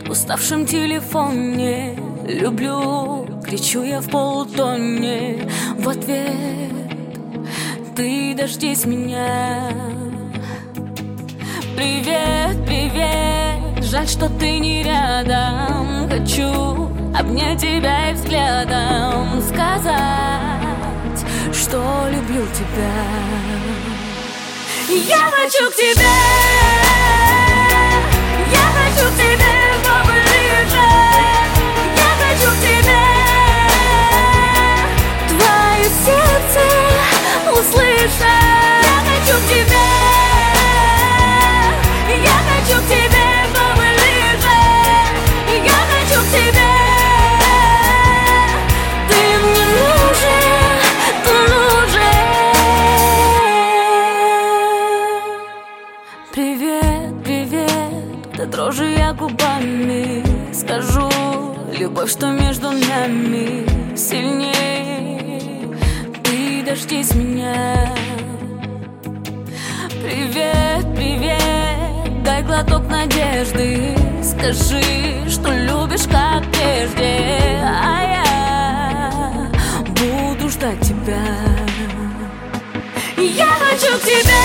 уставшем телефоне. Люблю, кричу я в полутоне. В ответ ты дождись меня. Привет, привет, жаль, что ты не рядом. Хочу обнять тебя и взглядом сказать, что люблю тебя. Я хочу к тебе, я хочу к тебе поближе. Я хочу к тебе, твое сердце услышать. Я хочу к тебе, я хочу к тебе поближе. Я хочу к тебе. Привет, привет, да дрожу я губами. Скажу, любовь, что между нами сильнее. Ты дождись меня. Привет, привет, дай глоток надежды. Скажи, что любишь как прежде, а я буду ждать тебя. Я хочу к тебе.